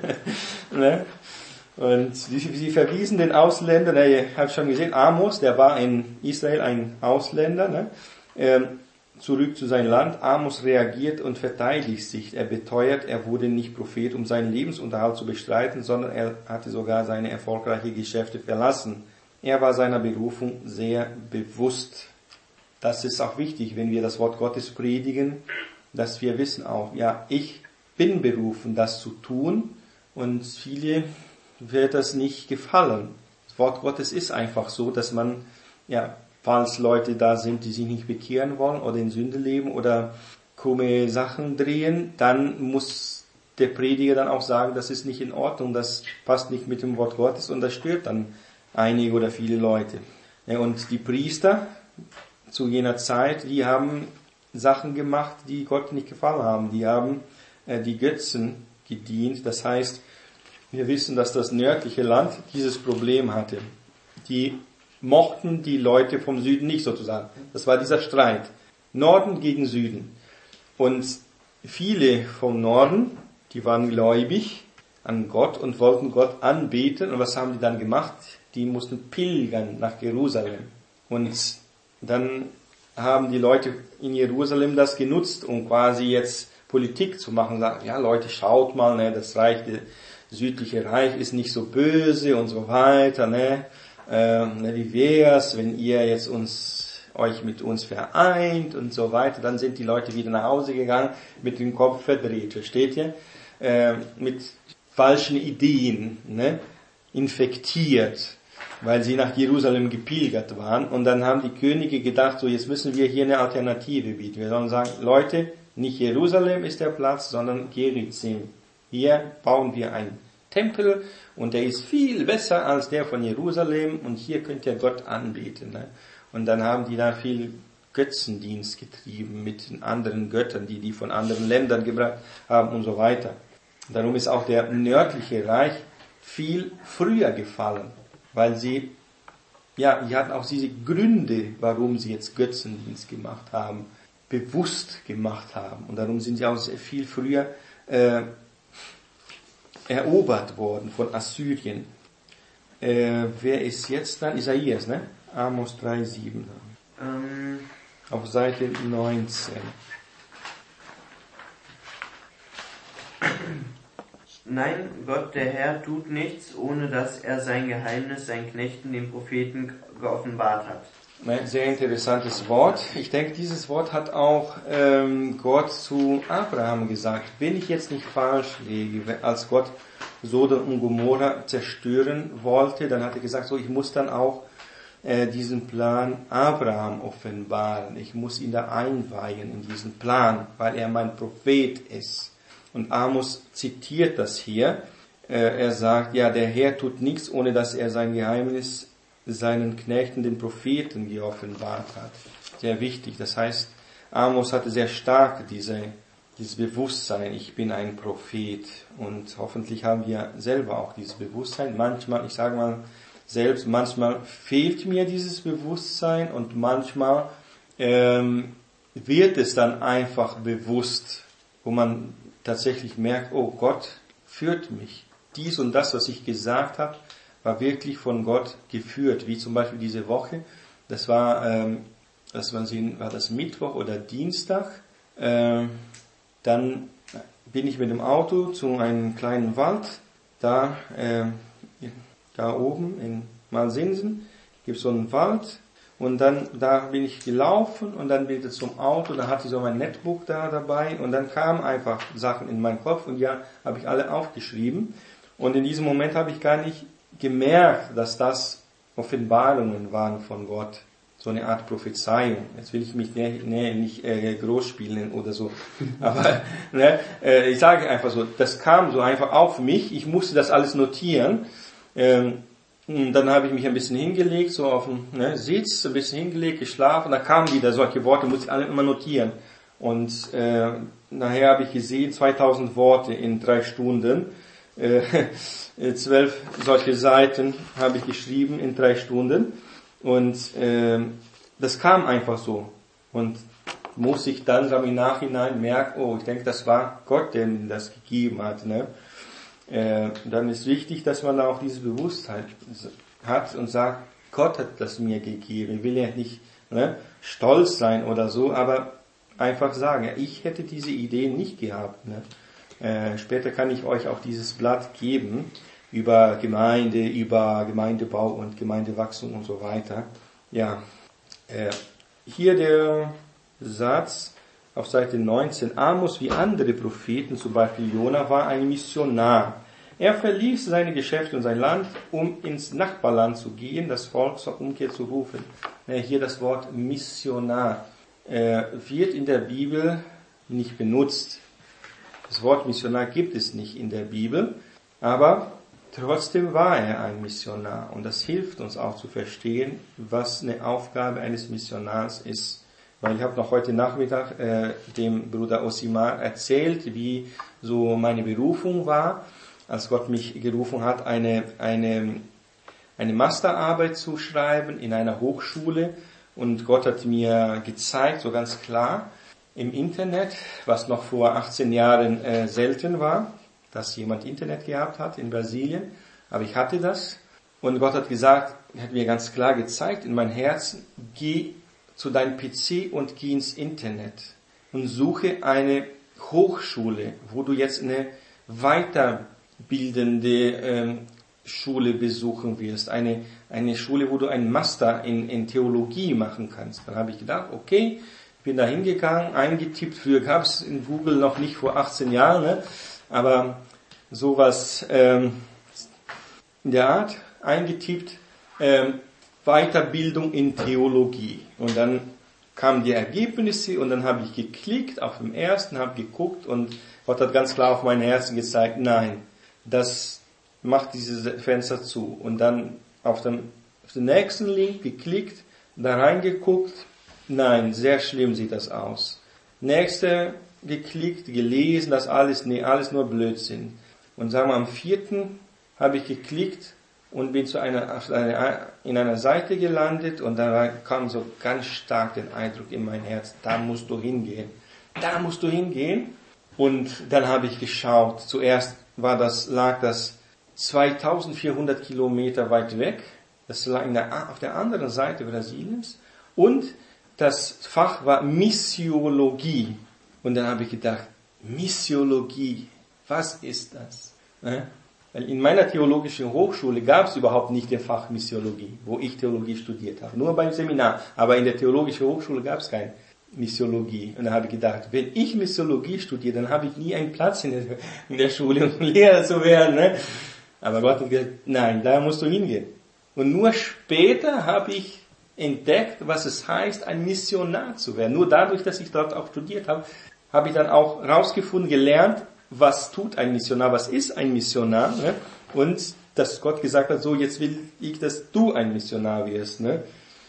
A: ne? Und sie, sie verwiesen den Ausländer, ne, ihr habt schon gesehen, Amos, der war in Israel ein Ausländer, ne, ähm, zurück zu seinem Land. Amos reagiert und verteidigt sich. Er beteuert, er wurde nicht Prophet, um seinen Lebensunterhalt zu bestreiten, sondern er hatte sogar seine erfolgreichen Geschäfte verlassen. Er war seiner Berufung sehr bewusst. Das ist auch wichtig, wenn wir das Wort Gottes predigen, dass wir wissen auch, ja, ich bin berufen, das zu tun, und viele wird das nicht gefallen. Das Wort Gottes ist einfach so, dass man, ja, falls Leute da sind, die sich nicht bekehren wollen oder in Sünde leben oder krumme Sachen drehen, dann muss der Prediger dann auch sagen, das ist nicht in Ordnung, das passt nicht mit dem Wort Gottes, und das stört dann einige oder viele Leute. Ja, und die Priester zu jener Zeit, die haben Sachen gemacht, die Gott nicht gefallen haben. Die haben äh, die Götzen gedient. Das heißt, wir wissen, dass das nördliche Land dieses Problem hatte. Die mochten die Leute vom Süden nicht, sozusagen. Das war dieser Streit. Norden gegen Süden. Und viele vom Norden, die waren gläubig an Gott und wollten Gott anbeten. Und was haben die dann gemacht? Die mussten pilgern nach Jerusalem. Und dann haben die Leute in Jerusalem das genutzt, um quasi jetzt Politik zu machen. Sagen, ja Leute, schaut mal, ne, das Reich, das südliche Reich ist nicht so böse und so weiter. Ne, äh, wie wär's, wenn ihr jetzt uns euch mit uns vereint und so weiter. Dann sind die Leute wieder nach Hause gegangen, mit dem Kopf verdreht, versteht ihr? Äh, mit falschen Ideen, ne, infektiert, weil sie nach Jerusalem gepilgert waren. Und dann haben die Könige gedacht, so jetzt müssen wir hier eine Alternative bieten. Wir sollen sagen, Leute, nicht Jerusalem ist der Platz, sondern Gerizim. Hier bauen wir einen Tempel und der ist viel besser als der von Jerusalem und hier könnt ihr Gott anbeten. Ne? Und dann haben die da viel Götzendienst getrieben mit den anderen Göttern, die die von anderen Ländern gebracht haben und so weiter. Darum ist auch der nördliche Reich viel früher gefallen, weil sie, ja, die hatten auch diese Gründe, warum sie jetzt Götzendienst gemacht haben, bewusst gemacht haben. Und darum sind sie auch viel früher äh, erobert worden von Assyrien. Äh, wer ist jetzt dann? Isaias, ne? Amos drei sieben.
C: Ähm.
A: Auf Seite neunzehn.
C: Nein, Gott, der Herr, tut nichts, ohne dass er sein Geheimnis seinen Knechten, den Propheten, geoffenbart hat.
A: Ein sehr interessantes Wort. Ich denke, dieses Wort hat auch ähm, Gott zu Abraham gesagt. Wenn ich jetzt nicht falsch liege, als Gott Sodom und Gomorra zerstören wollte, dann hat er gesagt, so ich muss dann auch äh, diesen Plan Abraham offenbaren. Ich muss ihn da einweihen in diesen Plan, weil er mein Prophet ist. Und Amos zitiert das hier. Äh, er sagt, ja, der Herr tut nichts, ohne dass er sein Geheimnis seinen Knechten, den Propheten, geoffenbart hat. Sehr wichtig. Das heißt, Amos hatte sehr stark diese, dieses Bewusstsein, ich bin ein Prophet. Und hoffentlich haben wir selber auch dieses Bewusstsein. Manchmal, ich sage mal selbst, manchmal fehlt mir dieses Bewusstsein und manchmal ähm, wird es dann einfach bewusst, wo man tatsächlich merkt, oh Gott führt mich. Dies und das, was ich gesagt habe, war wirklich von Gott geführt, wie zum Beispiel diese Woche. Das war, ähm, das war, war das Mittwoch oder Dienstag. Ähm, dann bin ich mit dem Auto zu einem kleinen Wald, da, ähm, da oben in Malsinsen gibt es so einen Wald. Und dann, da bin ich gelaufen und dann bin ich zum Auto, da hatte ich so mein Netbook da dabei und dann kamen einfach Sachen in meinen Kopf und ja, habe ich alle aufgeschrieben. Und in diesem Moment habe ich gar nicht gemerkt, dass das Offenbarungen waren von Gott. So eine Art Prophezeiung. Jetzt will ich mich ne, ne, nicht äh, groß spielen oder so. Aber ne, äh, ich sage einfach so, das kam so einfach auf mich. Ich musste das alles notieren. Ähm, dann habe ich mich ein bisschen hingelegt, so auf dem ne, Sitz, ein bisschen hingelegt, geschlafen. Da kamen wieder solche Worte, musste ich alle immer notieren. Und äh, nachher habe ich gesehen, zweitausend Worte in drei Stunden. Äh, zwölf solche Seiten habe ich geschrieben in drei Stunden und äh, das kam einfach so und muss ich dann im Nachhinein merken, oh, ich denke, das war Gott, der mir das gegeben hat. Ne? Äh, dann ist wichtig, dass man da auch diese Bewusstheit hat und sagt, Gott hat das mir gegeben. Ich will ja nicht ne, stolz sein oder so, aber einfach sagen, ja, ich hätte diese Idee nicht gehabt. Ne? Äh, später kann ich euch auch dieses Blatt geben über Gemeinde, über Gemeindebau und Gemeindewachstum und so weiter. Ja, äh, hier der Satz auf Seite neunzehn. Amos wie andere Propheten, zum Beispiel Jona, war ein Missionar. Er verließ seine Geschäfte und sein Land, um ins Nachbarland zu gehen, das Volk zur Umkehr zu rufen. Äh, hier das Wort Missionar äh, wird in der Bibel nicht benutzt. Das Wort Missionar gibt es nicht in der Bibel, aber trotzdem war er ein Missionar und das hilft uns auch zu verstehen, was eine Aufgabe eines Missionars ist. Weil ich habe noch heute Nachmittag äh, dem Bruder Osimar erzählt, wie so meine Berufung war, als Gott mich gerufen hat, eine eine eine Masterarbeit zu schreiben in einer Hochschule und Gott hat mir gezeigt, so ganz klar, im Internet, was noch vor achtzehn Jahren äh, selten war, dass jemand Internet gehabt hat in Brasilien, aber ich hatte das und Gott hat gesagt, er hat mir ganz klar gezeigt in mein Herzen, geh zu deinem P C und geh ins Internet und suche eine Hochschule, wo du jetzt eine weiterbildende ähm, Schule besuchen wirst, eine eine Schule, wo du einen Master in, in Theologie machen kannst. Dann habe ich gedacht, okay, bin da hingegangen, eingetippt, früher gab es in Google noch nicht vor achtzehn Jahren, ne? Aber sowas ähm, in der Art eingetippt, ähm, Weiterbildung in Theologie. Und dann kamen die Ergebnisse und dann habe ich geklickt auf dem ersten, habe geguckt und Gott hat ganz klar auf mein Herzen gezeigt, nein, das macht dieses Fenster zu. Und dann auf den, auf den nächsten Link geklickt, da reingeguckt, nein, sehr schlimm sieht das aus. Nächste geklickt, gelesen, das alles, nee, alles nur Blödsinn. Und sagen wir, am vierten habe ich geklickt und bin zu einer, auf einer, in einer Seite gelandet und da kam so ganz stark den Eindruck in mein Herz, da musst du hingehen. Da musst du hingehen. Und dann habe ich geschaut. Zuerst war das, lag das zweitausendvierhundert Kilometer weit weg. Das lag in der, auf der anderen Seite Brasiliens. Und das Fach war Missiologie. Und dann habe ich gedacht, Missiologie, was ist das? Weil in meiner theologischen Hochschule gab es überhaupt nicht den Fach Missiologie, wo ich Theologie studiert habe. Nur beim Seminar. Aber in der theologischen Hochschule gab es kein Missiologie. Und da habe ich gedacht, wenn ich Missiologie studiere, dann habe ich nie einen Platz in der, in der Schule, um Lehrer zu werden. Ne? Aber Gott hat gesagt, nein, da musst du hingehen. Und nur später habe ich entdeckt, was es heißt, ein Missionar zu werden. Nur dadurch, dass ich dort auch studiert habe, habe ich dann auch rausgefunden, gelernt, was tut ein Missionar, was ist ein Missionar. Ne? Und dass Gott gesagt hat, so jetzt will ich, dass du ein Missionar wirst. Ne?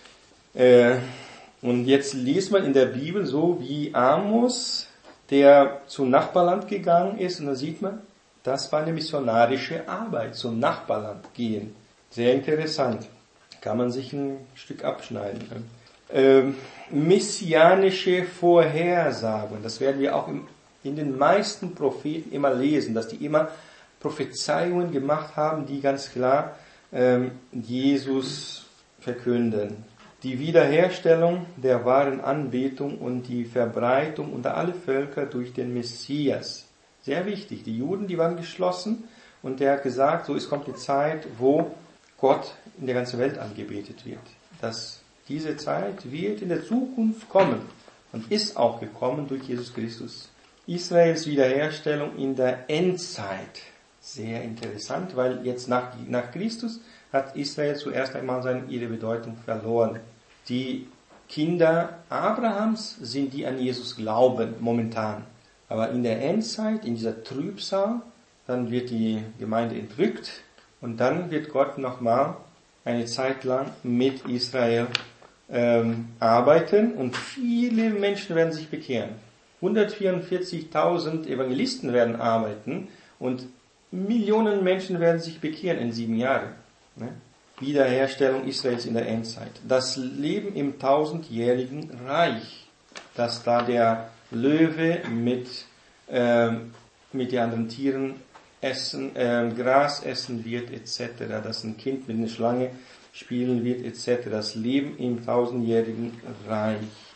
A: Äh, Und jetzt liest man in der Bibel so wie Amos, der zum Nachbarland gegangen ist, und da sieht man, das war eine missionarische Arbeit, zum Nachbarland gehen. Sehr interessant. Kann man sich ein Stück abschneiden. Ähm, messianische Vorhersagen, das werden wir auch im, in den meisten Propheten immer lesen, dass die immer Prophezeiungen gemacht haben, die ganz klar ähm, Jesus verkünden. Die Wiederherstellung der wahren Anbetung und die Verbreitung unter alle Völker durch den Messias. Sehr wichtig. Die Juden, die waren geschlossen und der hat gesagt, so es kommt die Zeit, wo Gott in der ganzen Welt angebetet wird. Dass diese Zeit wird in der Zukunft kommen und ist auch gekommen durch Jesus Christus. Israels Wiederherstellung in der Endzeit. Sehr interessant, weil jetzt nach, nach Christus hat Israel zuerst einmal seine, ihre Bedeutung verloren. Die Kinder Abrahams sind die an Jesus glauben, momentan. Aber in der Endzeit, in dieser Trübsal, dann wird die Gemeinde entrückt und dann wird Gott nochmal eine Zeit lang mit Israel ähm, arbeiten und viele Menschen werden sich bekehren. hundertvierundvierzigtausend Evangelisten werden arbeiten und Millionen Menschen werden sich bekehren in sieben Jahren. Ne? Wiederherstellung Israels in der Endzeit. Das Leben im tausendjährigen Reich, dass da der Löwe mit, äh, mit den anderen Tieren essen, äh, Gras essen wird, et cetera, dass ein Kind mit einer Schlange spielen wird, et cetera. Das Leben im tausendjährigen Reich.